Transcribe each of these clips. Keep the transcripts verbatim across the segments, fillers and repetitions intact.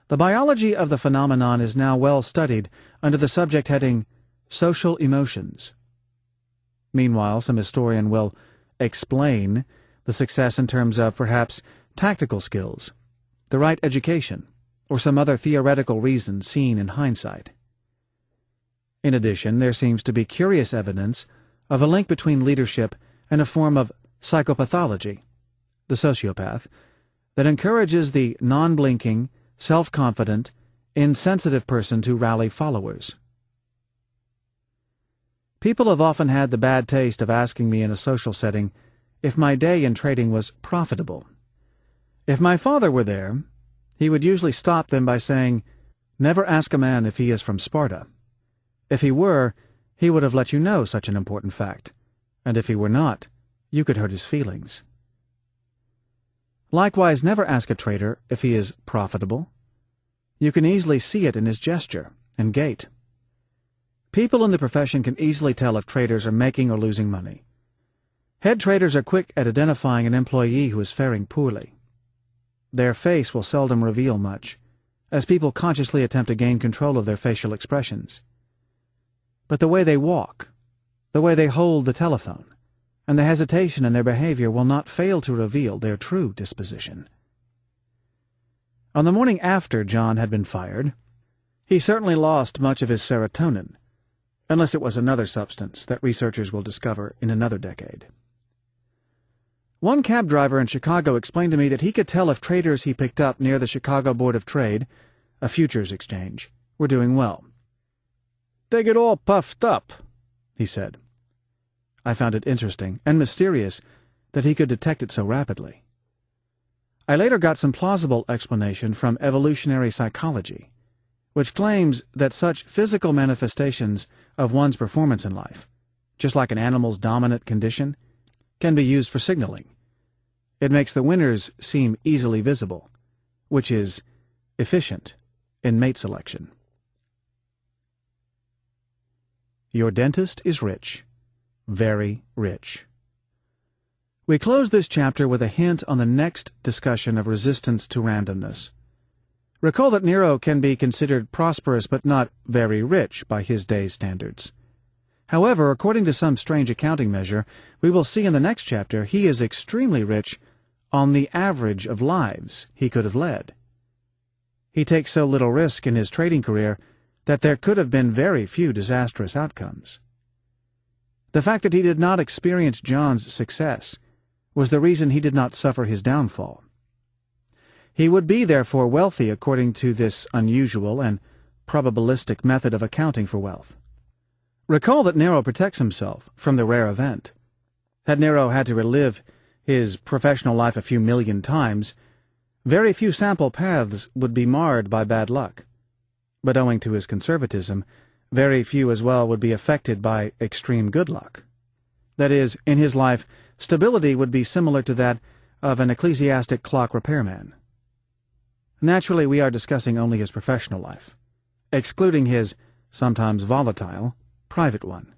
The biology of the phenomenon is now well studied under the subject heading Social Emotions. Meanwhile, some historian will explain the success in terms of perhaps tactical skills, the right education, or some other theoretical reason seen in hindsight. In addition, there seems to be curious evidence of a link between leadership and a form of psychopathology, the sociopath, that encourages the non-blinking, self-confident, insensitive person to rally followers. People have often had the bad taste of asking me in a social setting if my day in trading was profitable. If my father were there, he would usually stop them by saying, "Never ask a man if he is from Sparta. If he were, he would have let you know such an important fact, and if he were not, you could hurt his feelings." Likewise, never ask a trader if he is profitable. You can easily see it in his gesture and gait. People in the profession can easily tell if traders are making or losing money. Head traders are quick at identifying an employee who is faring poorly. Their face will seldom reveal much, as people consciously attempt to gain control of their facial expressions. But the way they walk, the way they hold the telephone, and the hesitation in their behavior will not fail to reveal their true disposition. On the morning after John had been fired, he certainly lost much of his serotonin, unless it was another substance that researchers will discover in another decade. One cab driver in Chicago explained to me that he could tell if traders he picked up near the Chicago Board of Trade, a futures exchange, were doing well. "They get all puffed up," he said. I found it interesting and mysterious that he could detect it so rapidly. I later got some plausible explanation from evolutionary psychology, which claims that such physical manifestations of one's performance in life, just like an animal's dominant condition, can be used for signaling. It makes the winners seem easily visible, which is efficient in mate selection. Your dentist is rich, very rich. We close this chapter with a hint on the next discussion of resistance to randomness. Recall that Nero can be considered prosperous but not very rich by his day's standards. However, according to some strange accounting measure, we will see in the next chapter he is extremely rich on the average of lives he could have led. He takes so little risk in his trading career that there could have been very few disastrous outcomes. The fact that he did not experience John's success was the reason he did not suffer his downfall. He would be, therefore, wealthy according to this unusual and probabilistic method of accounting for wealth. Recall that Nero protects himself from the rare event. Had Nero had to relive his professional life a few million times, very few sample paths would be marred by bad luck. But owing to his conservatism, very few as well would be affected by extreme good luck. That is, in his life, stability would be similar to that of an ecclesiastic clock repairman. Naturally, we are discussing only his professional life, excluding his, sometimes volatile, private one.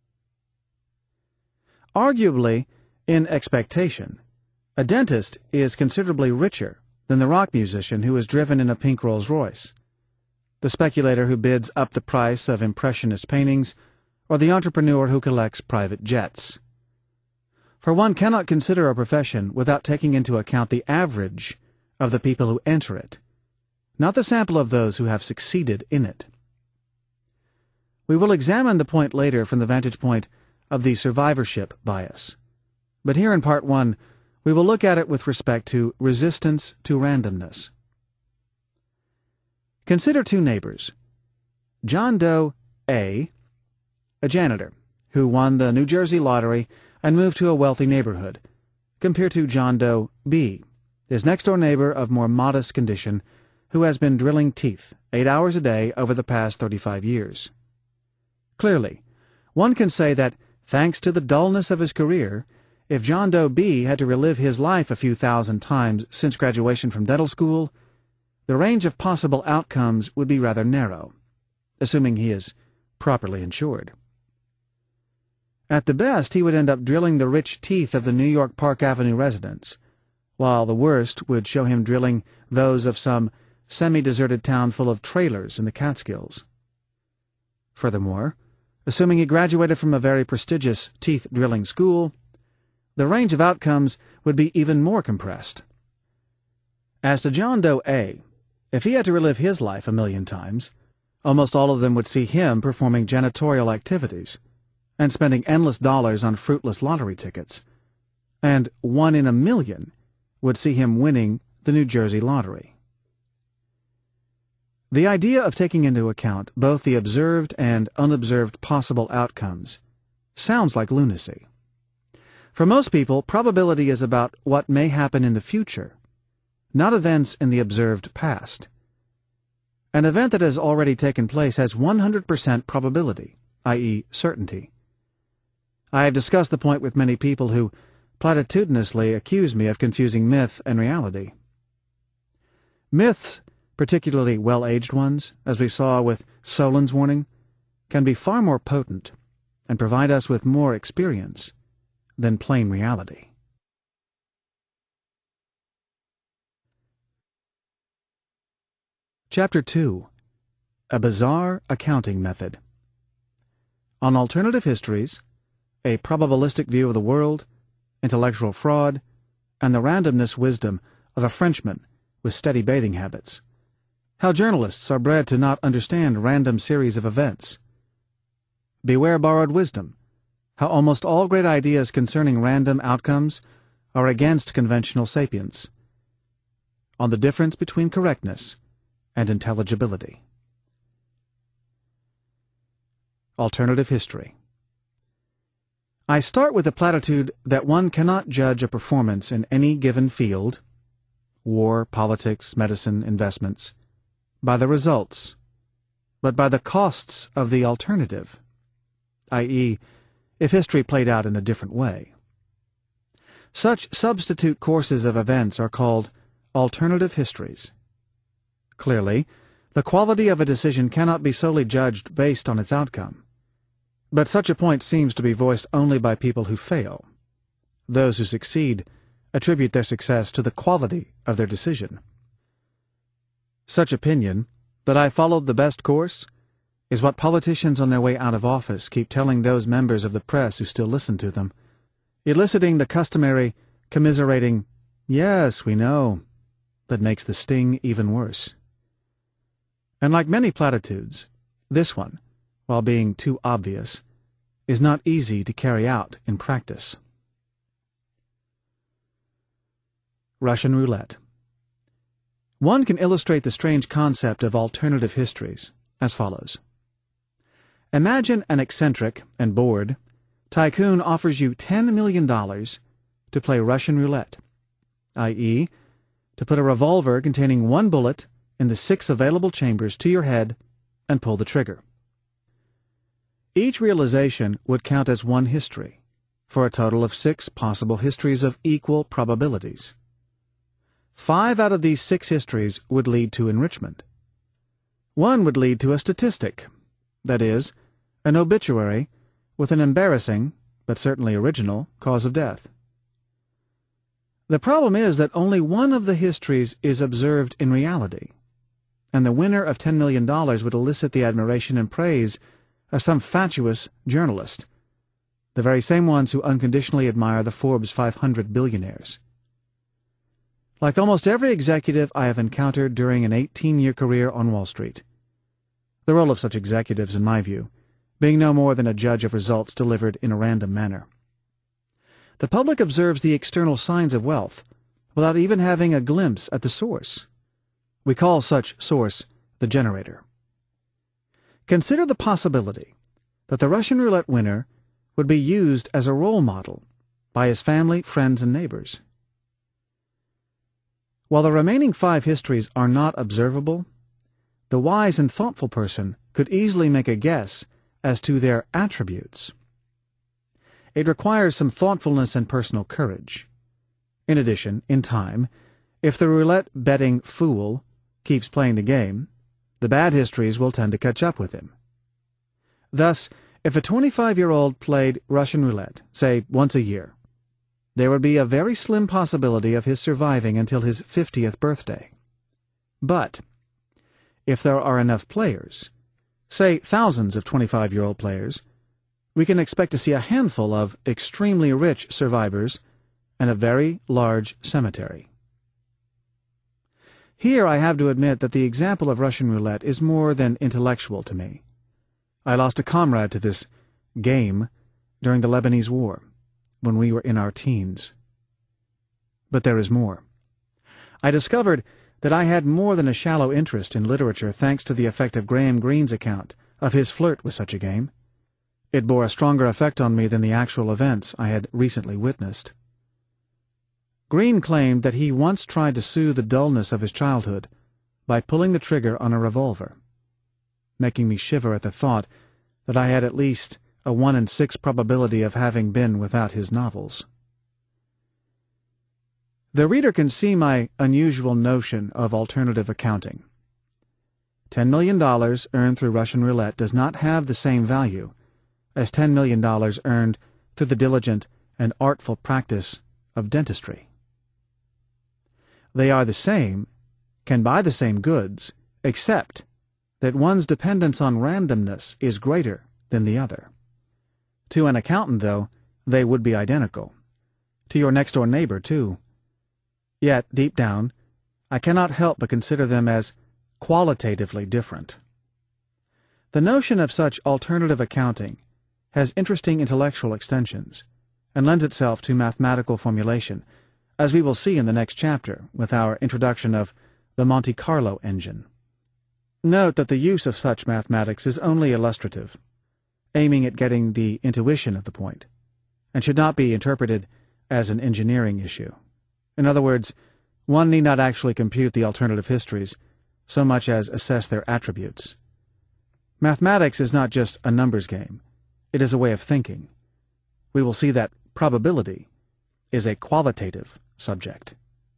Arguably, in expectation, a dentist is considerably richer than the rock musician who is driven in a pink Rolls Royce, the speculator who bids up the price of impressionist paintings, or the entrepreneur who collects private jets. For one cannot consider a profession without taking into account the average of the people who enter it, not the sample of those who have succeeded in it. We will examine the point later from the vantage point of the survivorship bias, but here in Part one we will look at it with respect to resistance to randomness. Consider two neighbors. John Doe A., a janitor, who won the New Jersey lottery and moved to a wealthy neighborhood, compared to John Doe B., his next-door neighbor of more modest condition, who has been drilling teeth eight hours a day over the past thirty-five years. Clearly, one can say that, thanks to the dullness of his career, if John Doe B. had to relive his life a few thousand times since graduation from dental school, the range of possible outcomes would be rather narrow, assuming he is properly insured. At the best, he would end up drilling the rich teeth of the New York Park Avenue residents, while the worst would show him drilling those of some semi-deserted town full of trailers in the Catskills. Furthermore, assuming he graduated from a very prestigious teeth-drilling school, the range of outcomes would be even more compressed. As to John Doe A, if he had to relive his life a million times, almost all of them would see him performing janitorial activities and spending endless dollars on fruitless lottery tickets, and one in a million would see him winning the New Jersey lottery. The idea of taking into account both the observed and unobserved possible outcomes sounds like lunacy. For most people, probability is about what may happen in the future, not events in the observed past. An event that has already taken place has one hundred percent probability, that is certainty. I have discussed the point with many people who platitudinously accuse me of confusing myth and reality. Myths, particularly well-aged ones, as we saw with Solon's warning, can be far more potent and provide us with more experience than plain reality. Chapter two. A Bizarre Accounting Method. On Alternative Histories, a probabilistic view of the world, intellectual fraud, and the randomness wisdom of a Frenchman with steady bathing habits. How journalists are bred to not understand random series of events. Beware borrowed wisdom. How almost all great ideas concerning random outcomes are against conventional sapience. On the difference between correctness and intelligibility. Alternative History. I start with the platitude that one cannot judge a performance in any given field, war, politics, medicine, investments, by the results, but by the costs of the alternative, that is, if history played out in a different way. Such substitute courses of events are called alternative histories. Clearly, the quality of a decision cannot be solely judged based on its outcome, but such a point seems to be voiced only by people who fail. Those who succeed attribute their success to the quality of their decision. Such opinion, that I followed the best course, is what politicians on their way out of office keep telling those members of the press who still listen to them, eliciting the customary, commiserating, "Yes, we know," that makes the sting even worse. And like many platitudes, this one, while being too obvious, is not easy to carry out in practice. Russian roulette. One can illustrate the strange concept of alternative histories as follows. Imagine an eccentric and bored tycoon offers you ten million dollars to play Russian roulette, that is, to put a revolver containing one bullet in the six available chambers to your head and pull the trigger. Each realization would count as one history, for a total of six possible histories of equal probabilities. Five out of these six histories would lead to enrichment. One would lead to a statistic, that is, an obituary with an embarrassing, but certainly original, cause of death. The problem is that only one of the histories is observed in reality, and the winner of ten million dollars would elicit the admiration and praise of some fatuous journalist, the very same ones who unconditionally admire the Forbes five hundred billionaires. Like almost every executive I have encountered during an eighteen-year career on Wall Street, the role of such executives, in my view, being no more than a judge of results delivered in a random manner. The public observes the external signs of wealth without even having a glimpse at the source. We call such source the generator. Consider the possibility that the Russian roulette winner would be used as a role model by his family, friends, and neighbors. While the remaining five histories are not observable, the wise and thoughtful person could easily make a guess as to their attributes. It requires some thoughtfulness and personal courage. In addition, in time, if the roulette-betting fool keeps playing the game, the bad histories will tend to catch up with him. Thus, if a twenty-five-year-old played Russian roulette, say once a year, there would be a very slim possibility of his surviving until his fiftieth birthday. But if there are enough players, say thousands of twenty-five-year-old players, we can expect to see a handful of extremely rich survivors and a very large cemetery. Here I have to admit that the example of Russian roulette is more than intellectual to me. I lost a comrade to this game during the Lebanese War, when we were in our teens. But there is more. I discovered that I had more than a shallow interest in literature thanks to the effect of Graham Greene's account of his flirt with such a game. It bore a stronger effect on me than the actual events I had recently witnessed. Greene claimed that he once tried to soothe the dullness of his childhood by pulling the trigger on a revolver, making me shiver at the thought that I had at least a one in six probability of having been without his novels. The reader can see my unusual notion of alternative accounting. Ten million dollars earned through Russian roulette does not have the same value as ten million dollars earned through the diligent and artful practice of dentistry. They are the same, can buy the same goods, except that one's dependence on randomness is greater than the other. To an accountant, though, they would be identical. To your next-door neighbor, too. Yet, deep down, I cannot help but consider them as qualitatively different. The notion of such alternative accounting has interesting intellectual extensions and lends itself to mathematical formulation, as we will see in the next chapter with our introduction of the Monte Carlo engine. Note that the use of such mathematics is only illustrative, aiming at getting the intuition of the point, and should not be interpreted as an engineering issue. In other words, one need not actually compute the alternative histories so much as assess their attributes. Mathematics is not just a numbers game. It is a way of thinking. We will see that probability is a qualitative subject.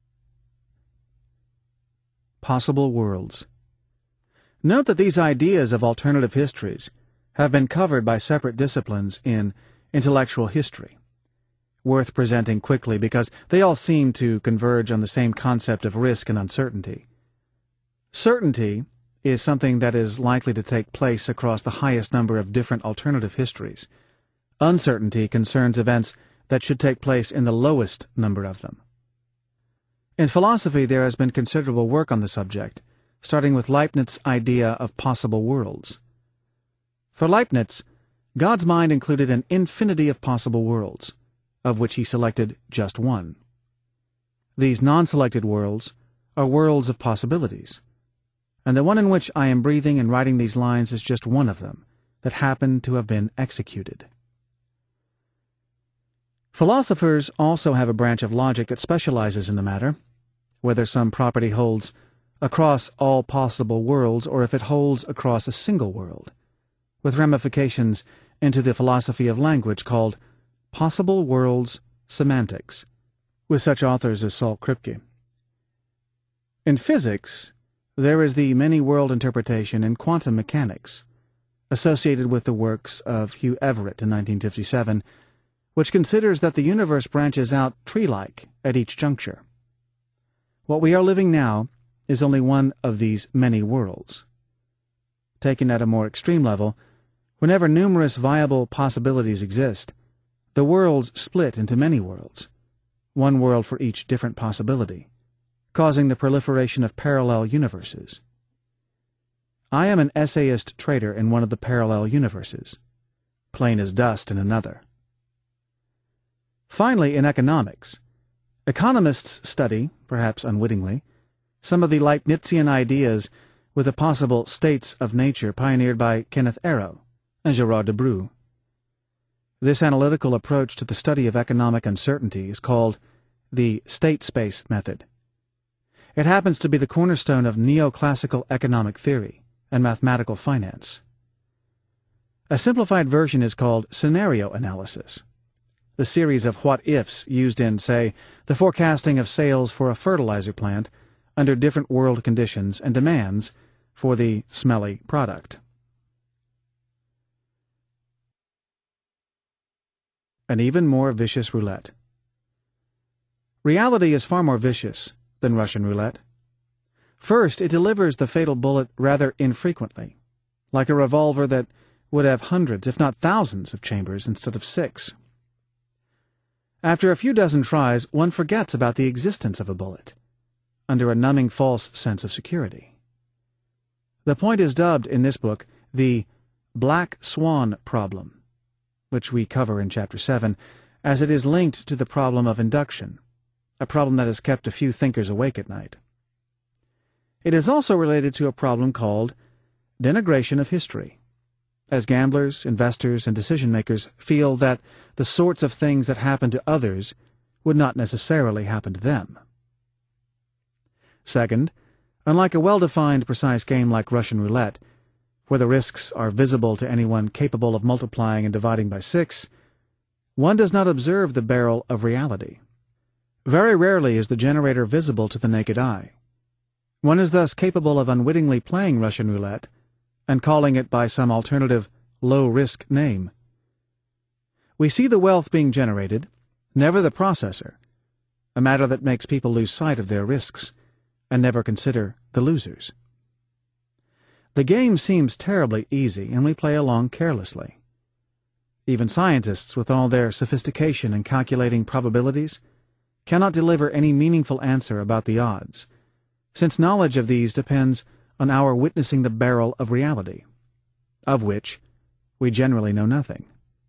Possible worlds. Note that these ideas of alternative histories have been covered by separate disciplines in intellectual history, worth presenting quickly because they all seem to converge on the same concept of risk and uncertainty. Certainty is something that is likely to take place across the highest number of different alternative histories. Uncertainty concerns events that should take place in the lowest number of them. In philosophy, there has been considerable work on the subject, starting with Leibniz's idea of possible worlds. For Leibniz, God's mind included an infinity of possible worlds, of which he selected just one. These non-selected worlds are worlds of possibilities, and the one in which I am breathing and writing these lines is just one of them that happened to have been executed. Philosophers also have a branch of logic that specializes in the matter, whether some property holds across all possible worlds or if it holds across a single world, with ramifications into the philosophy of language called possible worlds semantics, with such authors as Saul Kripke. In physics, there is the many-world interpretation in quantum mechanics, associated with the works of Hugh Everett in nineteen fifty-seven, which considers that the universe branches out tree-like at each juncture. What we are living now is only one of these many worlds. Taken at a more extreme level, whenever numerous viable possibilities exist, the worlds split into many worlds, one world for each different possibility, causing the proliferation of parallel universes. I am an essayist trader in one of the parallel universes, plain as dust in another. Finally, in economics, economists study, perhaps unwittingly, some of the Leibnizian ideas with the possible states of nature pioneered by Kenneth Arrow and Gerard Debreu. This analytical approach to the study of economic uncertainty is called the state space method. It happens to be the cornerstone of neoclassical economic theory and mathematical finance. A simplified version is called scenario analysis, the series of what-ifs used in, say, the forecasting of sales for a fertilizer plant under different world conditions and demands for the smelly product. An even more vicious roulette. Reality is far more vicious than Russian roulette. First, it delivers the fatal bullet rather infrequently, like a revolver that would have hundreds, if not thousands, of chambers instead of six. After a few dozen tries, one forgets about the existence of a bullet, under a numbing false sense of security. The point is dubbed in this book the Black Swan problem, which we cover in Chapter seven, as it is linked to the problem of induction, a problem that has kept a few thinkers awake at night. It is also related to a problem called denigration of history, as gamblers, investors, and decision-makers feel that the sorts of things that happen to others would not necessarily happen to them. Second, unlike a well-defined, precise game like Russian roulette, where the risks are visible to anyone capable of multiplying and dividing by six, one does not observe the barrel of reality. Very rarely is the generator visible to the naked eye. One is thus capable of unwittingly playing Russian roulette and calling it by some alternative, low-risk name. We see the wealth being generated, never the processor, a matter that makes people lose sight of their risks and never consider the losers. The game seems terribly easy, and we play along carelessly. Even scientists, with all their sophistication in calculating probabilities, cannot deliver any meaningful answer about the odds, since knowledge of these depends on our witnessing the barrel of reality, of which we generally know nothing.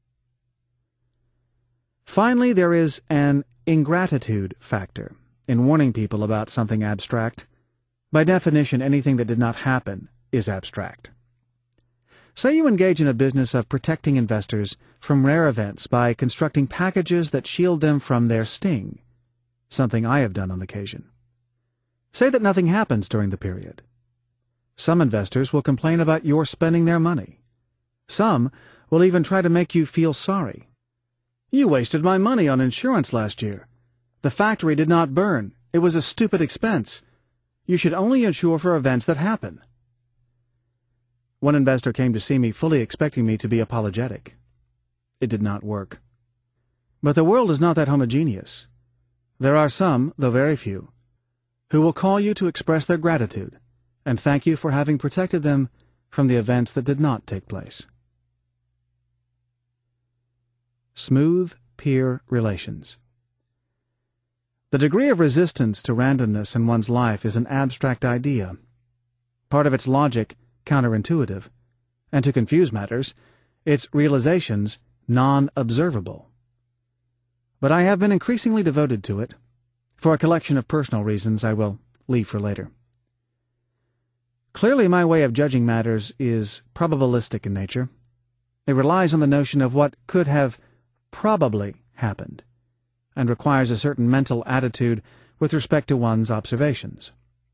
Finally, there is an ingratitude factor in warning people about something abstract. By definition, anything that did not happen is abstract. Say you engage in a business of protecting investors from rare events by constructing packages that shield them from their sting, something I have done on occasion. Say that nothing happens during the period. Some investors will complain about your spending their money. Some will even try to make you feel sorry. You wasted my money on insurance last year. The factory did not burn. It was a stupid expense. You should only insure for events that happen. One investor came to see me fully expecting me to be apologetic. It did not work. But the world is not that homogeneous. There are some, though very few, who will call you to express their gratitude and thank you for having protected them from the events that did not take place. Smooth peer relations. The degree of resistance to randomness in one's life is an abstract idea, part of its logic counterintuitive, and to confuse matters, its realizations non-observable. But I have been increasingly devoted to it, for a collection of personal reasons I will leave for later. Clearly, my way of judging matters is probabilistic in nature. It relies on the notion of what could have probably happened, and requires a certain mental attitude with respect to one's observations.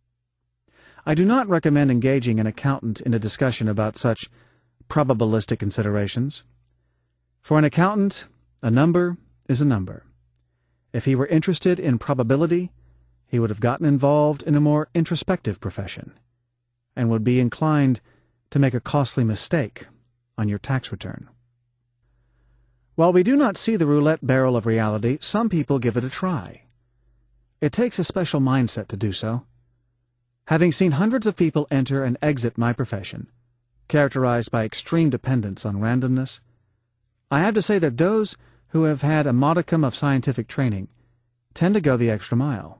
I do not recommend engaging an accountant in a discussion about such probabilistic considerations. For an accountant, a number is a number. If he were interested in probability, he would have gotten involved in a more introspective profession, and would be inclined to make a costly mistake on your tax return. While we do not see the roulette barrel of reality, some people give it a try. It takes a special mindset to do so. Having seen hundreds of people enter and exit my profession, characterized by extreme dependence on randomness, I have to say that those who have had a modicum of scientific training tend to go the extra mile.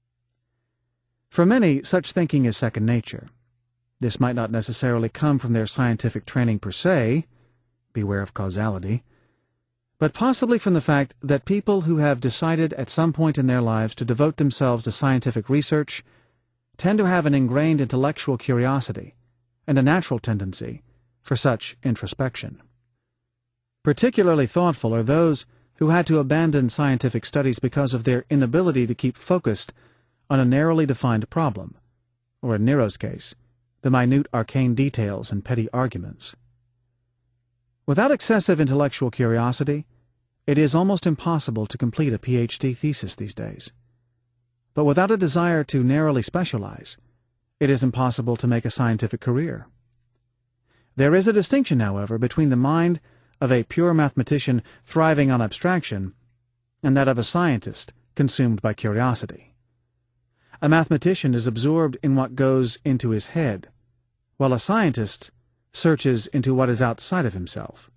For many, such thinking is second nature. This might not necessarily come from their scientific training per se, beware of causality, but possibly from the fact that people who have decided at some point in their lives to devote themselves to scientific research tend to have an ingrained intellectual curiosity and a natural tendency for such introspection. Particularly thoughtful are those who had to abandon scientific studies because of their inability to keep focused on a narrowly defined problem, or in Nero's case, the minute arcane details and petty arguments. Without excessive intellectual curiosity, it is almost impossible to complete a P H D thesis these days. But without a desire to narrowly specialize, it is impossible to make a scientific career. There is a distinction, however, between the mind of a pure mathematician thriving on abstraction and that of a scientist consumed by curiosity. A mathematician is absorbed in what goes into his head, while a scientist searches into what is outside of himself.